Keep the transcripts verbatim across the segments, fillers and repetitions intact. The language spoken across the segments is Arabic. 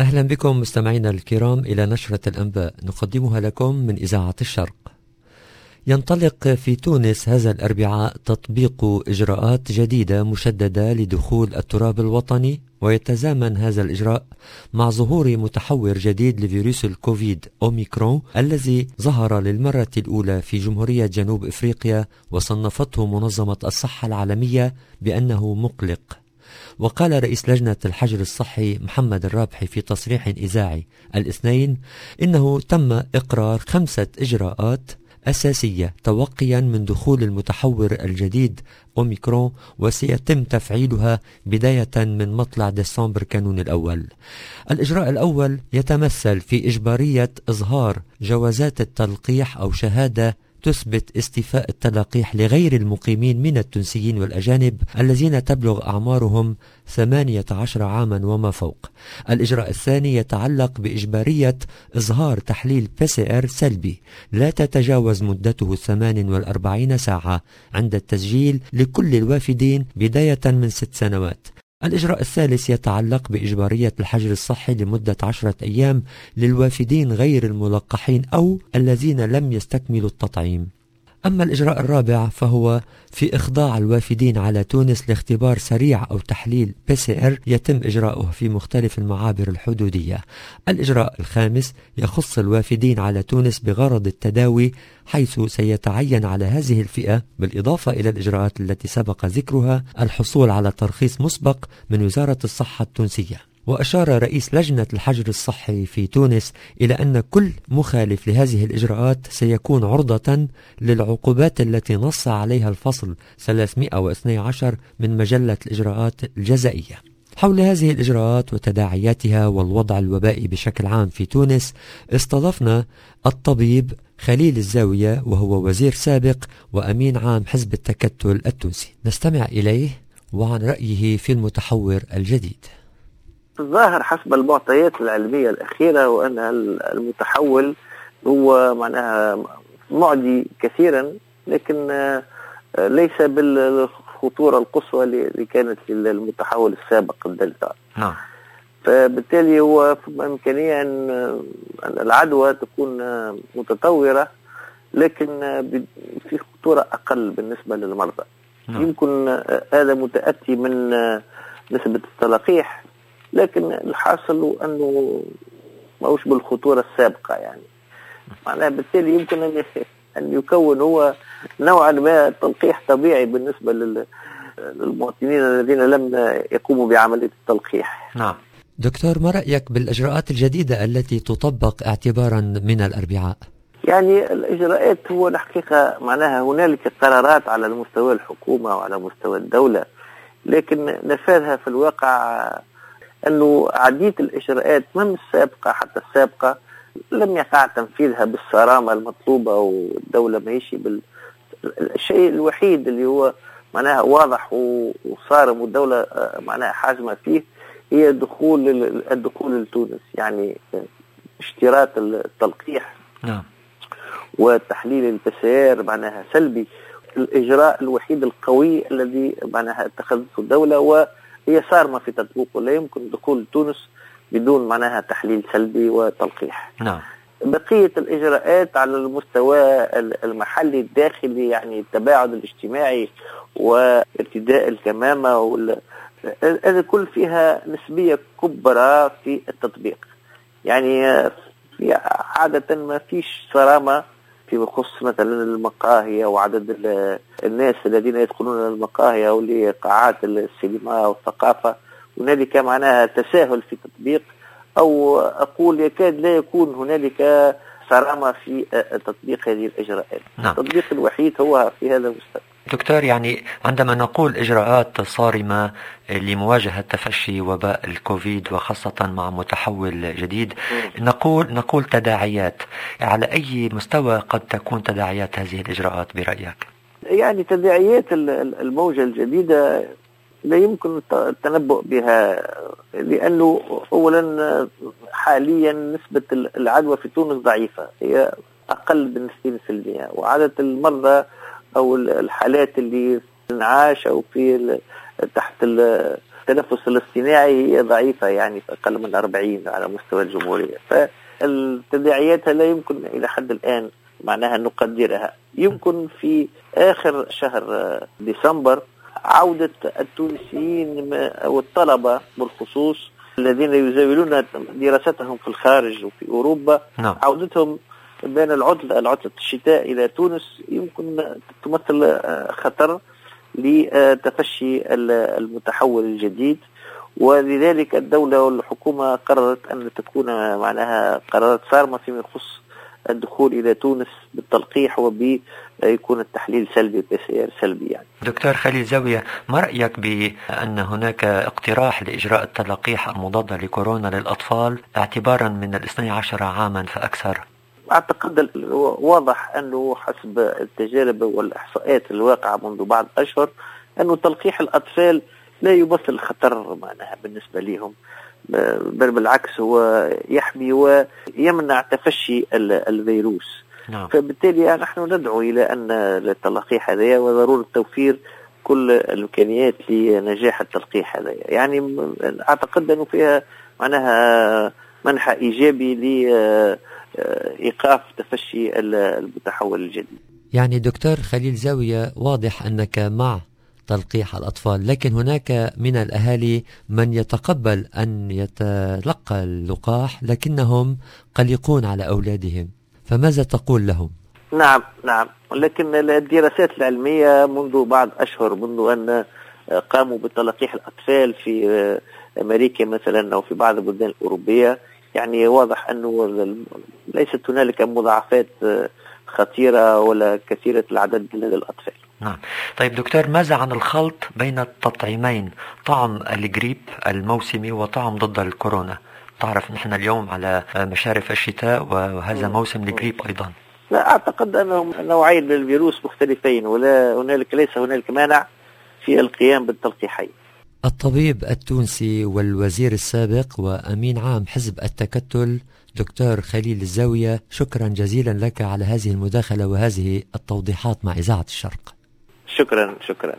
أهلا بكم مستمعينا الكرام إلى نشرة الأنباء نقدمها لكم من إذاعة الشرق. ينطلق في تونس هذا الأربعاء تطبيق إجراءات جديدة مشددة لدخول التراب الوطني، ويتزامن هذا الإجراء مع ظهور متحور جديد لفيروس الكوفيد أوميكرون الذي ظهر للمرة الأولى في جمهورية جنوب إفريقيا، وصنفته منظمة الصحة العالمية بأنه مقلق. وقال رئيس لجنة الحجر الصحي محمد الرابحي في تصريح إذاعي الاثنين إنه تم إقرار خمسة إجراءات أساسية توقيا من دخول المتحور الجديد أوميكرون، وسيتم تفعيلها بداية من مطلع ديسمبر كانون الأول. الإجراء الأول يتمثل في إجبارية إظهار جوازات التلقيح أو شهادة تثبت استيفاء التلقيح لغير المقيمين من التونسيين والأجانب الذين تبلغ أعمارهم ثمانية عشر عاما وما فوق. الإجراء الثاني يتعلق بإجبارية إظهار تحليل بي سي آر سلبي لا تتجاوز مدته ثمان وأربعين ساعة عند التسجيل لكل الوافدين بداية من ست سنوات. الإجراء الثالث يتعلق بإجبارية الحجر الصحي لمدة عشرة أيام للوافدين غير الملقحين أو الذين لم يستكملوا التطعيم. أما الإجراء الرابع فهو في إخضاع الوافدين على تونس لاختبار سريع أو تحليل بي سي آر يتم إجراؤه في مختلف المعابر الحدودية. الإجراء الخامس يخص الوافدين على تونس بغرض التداوي، حيث سيتعين على هذه الفئة بالإضافة إلى الإجراءات التي سبق ذكرها الحصول على ترخيص مسبق من وزارة الصحة التونسية. وأشار رئيس لجنة الحجر الصحي في تونس إلى أن كل مخالف لهذه الإجراءات سيكون عرضة للعقوبات التي نص عليها الفصل ثلاثمئة واثني عشر من مجلة الإجراءات الجزائية. حول هذه الإجراءات وتداعياتها والوضع الوبائي بشكل عام في تونس استضفنا الطبيب خليل الزاوية، وهو وزير سابق وأمين عام حزب التكتل التونسي. نستمع إليه وعن رأيه في المتحور الجديد. الظاهر حسب المعطيات العلمية الأخيرة وأن المتحول هو معناها معدي كثيرا، لكن ليس بالخطورة القصوى اللي كانت في المتحول السابق الدلتا. نعم. فبالتالي هو إمكانية أن العدوى تكون متطورة، لكن في خطورة أقل بالنسبة للمرضى. نعم. يمكن هذا متأتي من نسبة التلقيح، لكن الحاصل أنه ماهوش بالخطورة السابقة، يعني معناها بالتالي يمكن أن يكون هو نوعا ما تلقيح طبيعي بالنسبة للمواطنين الذين لم يقوموا بعملية التلقيح. نعم. دكتور، ما رأيك بالإجراءات الجديدة التي تطبق اعتبارا من الأربعاء؟ يعني الإجراءات هو الحقيقة معناها هنالك قرارات على المستوى الحكومة وعلى مستوى الدولة، لكن نفاذها في الواقع أنه عديد الإجراءات من السابقة حتى السابقة لم يقع تنفيذها بالصرامة المطلوبة، والدولة ما يشي بالشيء الوحيد اللي هو معناها واضح وصارم والدولة معناها حازمة فيه هي دخول الدخول لتونس، يعني اشتراط التلقيح. نعم. وتحليل البسير معناها سلبي. الإجراء الوحيد القوي الذي معناها اتخذته الدولة وهي صارمة في تطبيقه، لا يمكن دخول تونس بدون معناها تحليل سلبي وتلقيح. نعم. بقية الإجراءات على المستوى المحلي الداخلي، يعني التباعد الاجتماعي وارتداء الكمامة، هذا كل فيها نسبية كبرى في التطبيق، يعني في عادة ما فيش صرامة في خصوص مثلا المقاهي وعدد الناس الذين يدخلون المقاهي أو لقاعات السينما والثقافة، هنالك معناها تساهل في تطبيق، أو أقول يكاد لا يكون هنالك صرامة في تطبيق هذه الإجراءات. نعم. التطبيق الوحيد هو في هذا المستوى. دكتور، يعني عندما نقول إجراءات صارمة لمواجهة تفشي وباء الكوفيد وخاصة مع متحول جديد، م. نقول نقول تداعيات، على أي مستوى قد تكون تداعيات هذه الإجراءات برأيك؟ يعني تداعيات الموجة الجديدة لا يمكن التنبؤ بها، لأنه أولا حاليا نسبة العدوى في تونس ضعيفة، هي أقل من ستين بالمئة، وعدد المرضى أو الحالات اللي في الانعاش أو في تحت التنفس الاصطناعي هي ضعيفة، يعني أقل من أربعين على مستوى الجمهورية. فالتداعيات لا يمكن إلى حد الآن معناها نقدرها. يمكن في آخر شهر ديسمبر عودة التونسيين والطلبة بالخصوص الذين يزاولون دراستهم في الخارج وفي أوروبا، نعم. عودتهم بين العطلة العطلة الشتاء إلى تونس يمكن تمثل خطر لتفشي المتحول الجديد، ولذلك الدولة والحكومة قررت أن تكون معناها قرارات صارمة فيما يخص الدخول إلى تونس بالتلقيح وبيكون التحليل سلبي بي سي ار سلبي. يعني دكتور خليل زاوية، ما رأيك بأن هناك اقتراح لإجراء التلقيح المضادة لكورونا للأطفال اعتبارا من الاثني عشر عاما فأكثر؟ أعتقد واضح أنه حسب التجارب والإحصاءات الواقعة منذ بعض أشهر أنه تلقيح الأطفال لا يمثل خطر معناها بالنسبة لهم، بل بالعكس هو يحمي ويمنع تفشي الفيروس. نعم. فبالتالي نحن ندعو إلى أن التلقيح هذا وضرورة توفير كل الإمكانيات لنجاح التلقيح هذا. يعني أعتقد أنه فيها معناها منحى إيجابي لإيقاف تفشي المتحول الجديد. يعني دكتور خليل زاوية، واضح أنك مع تلقيح الأطفال، لكن هناك من الأهالي من يتقبل أن يتلقى اللقاح لكنهم قلقون على أولادهم، فماذا تقول لهم؟ نعم نعم لكن الدراسات العلمية منذ بعض أشهر، منذ أن قاموا بتلقيح الأطفال في أمريكا مثلا أو في بعض البلدان الأوروبية، يعني واضح أنه ليست هنالك مضاعفات خطيرة ولا كثيرة العدد للأطفال. نعم. طيب دكتور، ماذا عن الخلط بين التطعيمين، طعم الجريب الموسمي وطعم ضد الكورونا؟ تعرف نحن اليوم على مشارف الشتاء وهذا موسم الجريب أيضا. لا أعتقد أنهم نوعين من الفيروس مختلفين، ولا هنالك ليس هنالك مانع في القيام بالتلقيحين. الطبيب التونسي والوزير السابق وأمين عام حزب التكتل دكتور خليل الزاوية، شكرا جزيلا لك على هذه المداخلة وهذه التوضيحات مع إذاعة الشرق. شكرا شكرا.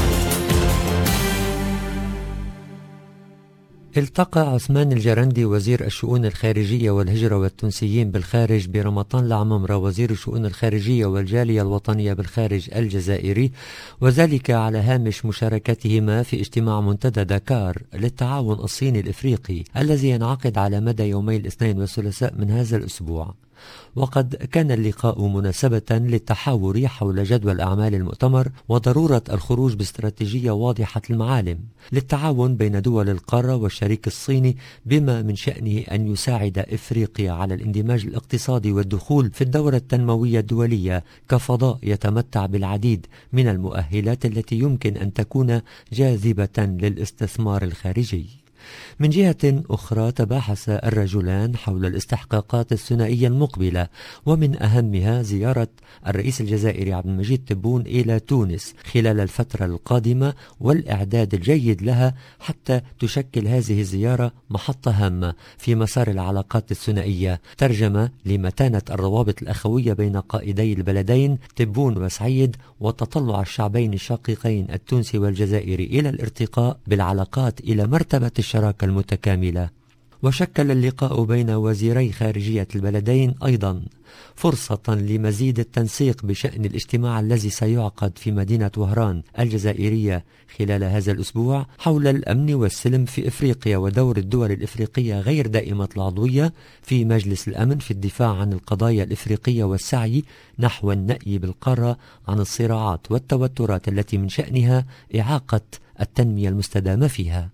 التقى عثمان الجرندي وزير الشؤون الخارجية والهجرة والتونسيين بالخارج برمضان العمامرة وزير الشؤون الخارجية والجالية الوطنية بالخارج الجزائري، وذلك على هامش مشاركتهما في اجتماع منتدى داكار للتعاون الصيني الإفريقي الذي ينعقد على مدى يومي الاثنين والثلاثاء من هذا الأسبوع. وقد كان اللقاء مناسبة للتحاور حول جدول أعمال المؤتمر وضرورة الخروج باستراتيجية واضحة المعالم للتعاون بين دول القارة والشريك الصيني، بما من شأنه أن يساعد إفريقيا على الاندماج الاقتصادي والدخول في الدورة التنموية الدولية كفضاء يتمتع بالعديد من المؤهلات التي يمكن أن تكون جاذبة للاستثمار الخارجي. من جهة أخرى تباحث الرجلان حول الاستحقاقات الثنائية المقبلة، ومن أهمها زيارة الرئيس الجزائري عبد المجيد تبون إلى تونس خلال الفترة القادمة والإعداد الجيد لها حتى تشكل هذه الزيارة محطة هامة في مسار العلاقات الثنائية، ترجمة لمتانة الروابط الأخوية بين قائدي البلدين تبون وسعيد وتطلع الشعبين الشقيقين التونسي والجزائري إلى الارتقاء بالعلاقات إلى مرتبة الشراكة المتكاملة. وشكل اللقاء بين وزيري خارجية البلدين أيضا فرصة لمزيد التنسيق بشأن الاجتماع الذي سيعقد في مدينة وهران الجزائرية خلال هذا الأسبوع حول الأمن والسلم في إفريقيا ودور الدول الإفريقية غير دائمة العضوية في مجلس الأمن في الدفاع عن القضايا الإفريقية والسعي نحو النأي بالقارة عن الصراعات والتوترات التي من شأنها إعاقة التنمية المستدامة فيها.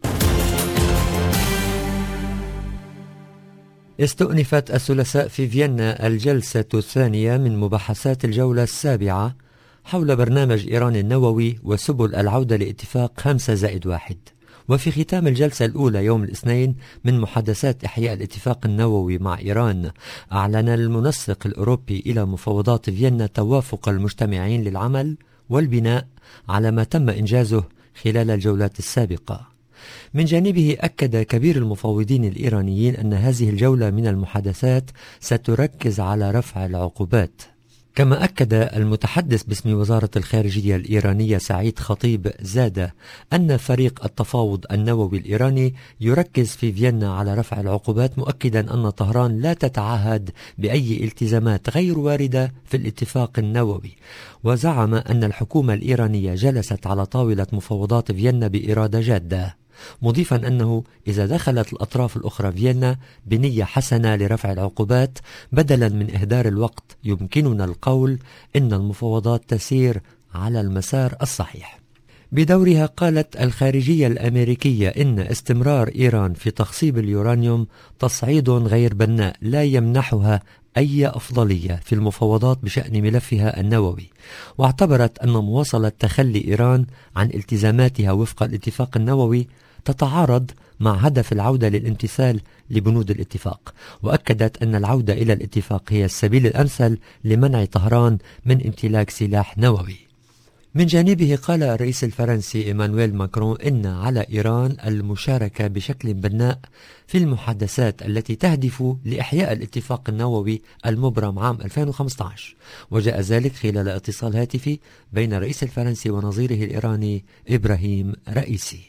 استؤنفت الثلاثاء في فيينا الجلسة الثانية من مباحثات الجولة السابعة حول برنامج إيران النووي وسبل العودة لاتفاق خمسة زائد واحد. وفي ختام الجلسة الأولى يوم الاثنين من محادثات إحياء الاتفاق النووي مع إيران، أعلن المنسق الأوروبي إلى مفاوضات فيينا توافق المجتمعين للعمل والبناء على ما تم إنجازه خلال الجولات السابقة. من جانبه أكد كبير المفاوضين الإيرانيين أن هذه الجولة من المحادثات ستركز على رفع العقوبات. كما أكد المتحدث باسم وزارة الخارجية الإيرانية سعيد خطيب زادة أن فريق التفاوض النووي الإيراني يركز في فيينا على رفع العقوبات، مؤكدا أن طهران لا تتعهد بأي التزامات غير واردة في الاتفاق النووي. وزعم أن الحكومة الإيرانية جلست على طاولة مفاوضات فيينا بإرادة جادة، مضيفا أنه إذا دخلت الأطراف الأخرى فيينا بنية حسنة لرفع العقوبات بدلا من إهدار الوقت يمكننا القول إن المفاوضات تسير على المسار الصحيح. بدورها قالت الخارجية الأمريكية إن استمرار إيران في تخصيب اليورانيوم تصعيد غير بناء لا يمنحها أي أفضلية في المفاوضات بشأن ملفها النووي، واعتبرت أن مواصلة تخلي إيران عن التزاماتها وفق الاتفاق النووي تتعارض مع هدف العودة للامتثال لبنود الاتفاق، وأكدت أن العودة إلى الاتفاق هي السبيل الأمثل لمنع طهران من امتلاك سلاح نووي. من جانبه قال الرئيس الفرنسي إيمانويل ماكرون إن على إيران المشاركة بشكل بناء في المحادثات التي تهدف لإحياء الاتفاق النووي المبرم عام ألفين وخمسة عشر، وجاء ذلك خلال اتصال هاتفي بين الرئيس الفرنسي ونظيره الإيراني إبراهيم رئيسي.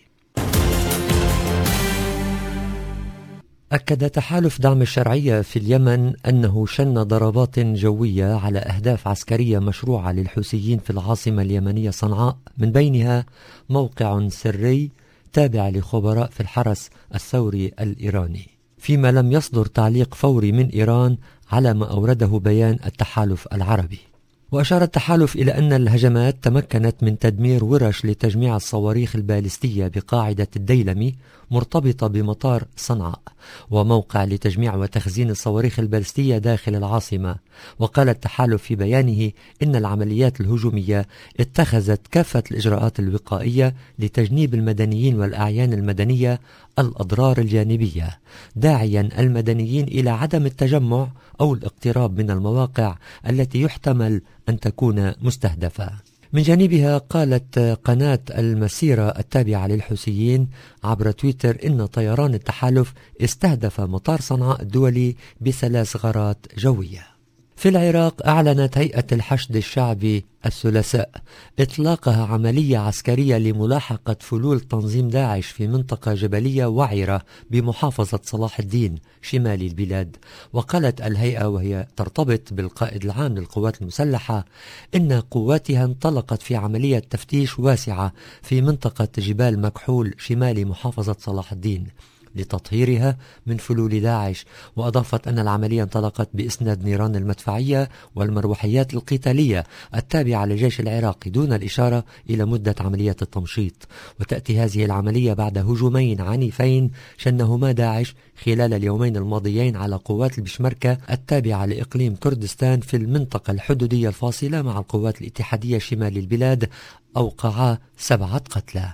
أكد تحالف دعم الشرعية في اليمن أنه شن ضربات جوية على أهداف عسكرية مشروعة للحوثيين في العاصمة اليمنية صنعاء، من بينها موقع سري تابع لخبراء في الحرس الثوري الإيراني، فيما لم يصدر تعليق فوري من إيران على ما أورده بيان التحالف العربي. وأشار التحالف إلى أن الهجمات تمكنت من تدمير ورش لتجميع الصواريخ البالستية بقاعدة الديلمي مرتبطة بمطار صنعاء، وموقع لتجميع وتخزين الصواريخ البالستية داخل العاصمة. وقال التحالف في بيانه إن العمليات الهجومية اتخذت كافة الإجراءات الوقائية لتجنيب المدنيين والأعيان المدنية الأضرار الجانبية، داعيا المدنيين إلى عدم التجمع أو الاقتراب من المواقع التي يحتمل أن تكون مستهدفة. من جانبها قالت قناة المسيرة التابعة للحوثيين عبر تويتر إن طيران التحالف استهدف مطار صنعاء الدولي بثلاث غارات جوية. في العراق أعلنت هيئة الحشد الشعبي الثلاثاء إطلاقها عملية عسكرية لملاحقة فلول تنظيم داعش في منطقة جبلية وعرة بمحافظة صلاح الدين شمال البلاد. وقالت الهيئة وهي ترتبط بالقائد العام للقوات المسلحة إن قواتها انطلقت في عملية تفتيش واسعة في منطقة جبال مكحول شمال محافظة صلاح الدين لتطهيرها من فلول داعش. وأضافت أن العملية انطلقت بإسناد نيران المدفعية والمروحيات القتالية التابعة للجيش العراقي دون الإشارة إلى مدة عملية التمشيط. وتأتي هذه العملية بعد هجومين عنيفين شنهما داعش خلال اليومين الماضيين على قوات البشمركة التابعة لإقليم كردستان في المنطقة الحدودية الفاصلة مع القوات الاتحادية شمال البلاد، أوقعا سبعة قتلى.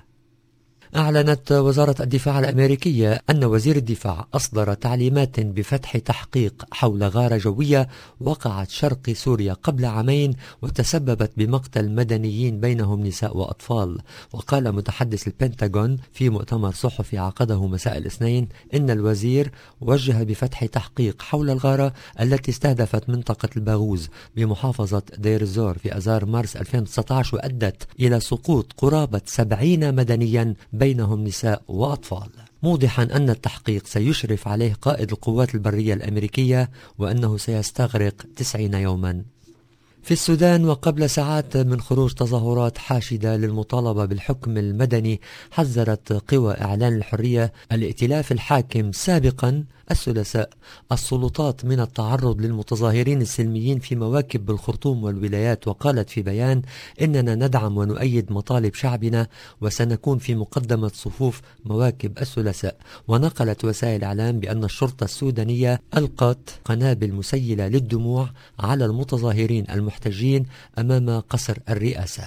أعلنت وزارة الدفاع الأمريكية أن وزير الدفاع أصدر تعليمات بفتح تحقيق حول غارة جوية وقعت شرق سوريا قبل عامين وتسببت بمقتل مدنيين بينهم نساء وأطفال. وقال متحدث البنتاغون في مؤتمر صحفي عقده مساء الاثنين إن الوزير وجه بفتح تحقيق حول الغارة التي استهدفت منطقة الباغوز بمحافظة دير الزور في أذار مارس ألفين وتسعة عشر وأدت إلى سقوط قرابة سبعين مدنيا بينهم نساء وأطفال، موضحا أن التحقيق سيشرف عليه قائد القوات البرية الأمريكية وأنه سيستغرق تسعين يوما. في السودان وقبل ساعات من خروج تظاهرات حاشدة للمطالبة بالحكم المدني، حذرت قوى إعلان الحرية الائتلاف الحاكم سابقا الثلاثاء السلطات من التعرض للمتظاهرين السلميين في مواكب بالخرطوم والولايات. وقالت في بيان إننا ندعم ونؤيد مطالب شعبنا وسنكون في مقدمة صفوف مواكب الثلاثاء. ونقلت وسائل إعلام بأن الشرطة السودانية ألقت قنابل مسيلة للدموع على المتظاهرين المحتجين أمام قصر الرئاسة.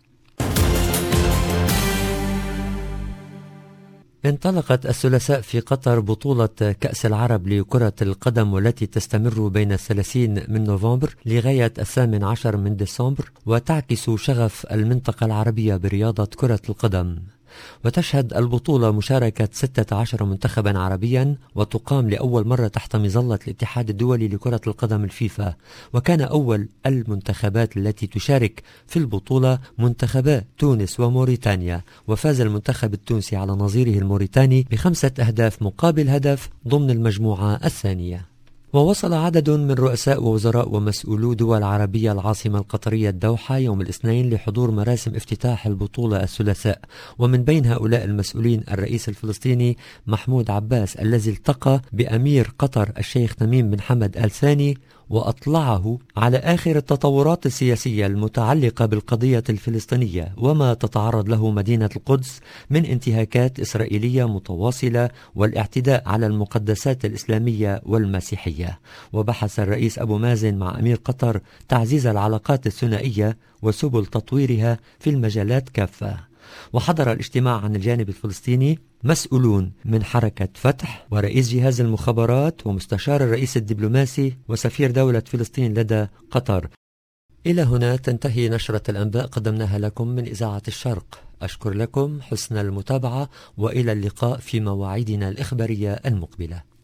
انطلقت الثلاثاء في قطر بطولة كأس العرب لكرة القدم والتي تستمر بين الثلاثين من نوفمبر لغاية الثامن عشر من ديسمبر، وتعكس شغف المنطقة العربية برياضة كرة القدم. وتشهد البطولة مشاركة ستة عشر منتخبا عربيا، وتقام لأول مرة تحت مظلة الاتحاد الدولي لكرة القدم الفيفا. وكان أول المنتخبات التي تشارك في البطولة منتخبا تونس وموريتانيا، وفاز المنتخب التونسي على نظيره الموريتاني بخمسة أهداف مقابل هدف ضمن المجموعة الثانية. ووصل عدد من رؤساء ووزراء ومسؤولو دول عربية العاصمة القطرية الدوحة يوم الاثنين لحضور مراسم افتتاح البطولة الثلاثاء، ومن بين هؤلاء المسؤولين الرئيس الفلسطيني محمود عباس الذي التقى بأمير قطر الشيخ تميم بن حمد آل ثاني وأطلعه على آخر التطورات السياسية المتعلقة بالقضية الفلسطينية وما تتعرض له مدينة القدس من انتهاكات إسرائيلية متواصلة والاعتداء على المقدسات الإسلامية والمسيحية. وبحث الرئيس أبو مازن مع أمير قطر تعزيز العلاقات الثنائية وسبل تطويرها في المجالات كافة. وحضر الاجتماع عن الجانب الفلسطيني مسؤولون من حركة فتح ورئيس جهاز المخابرات ومستشار الرئيس الدبلوماسي وسفير دولة فلسطين لدى قطر. إلى هنا تنتهي نشرة الأنباء قدمناها لكم من إذاعة الشرق. أشكر لكم حسن المتابعة وإلى اللقاء في مواعيدنا الإخبارية المقبلة.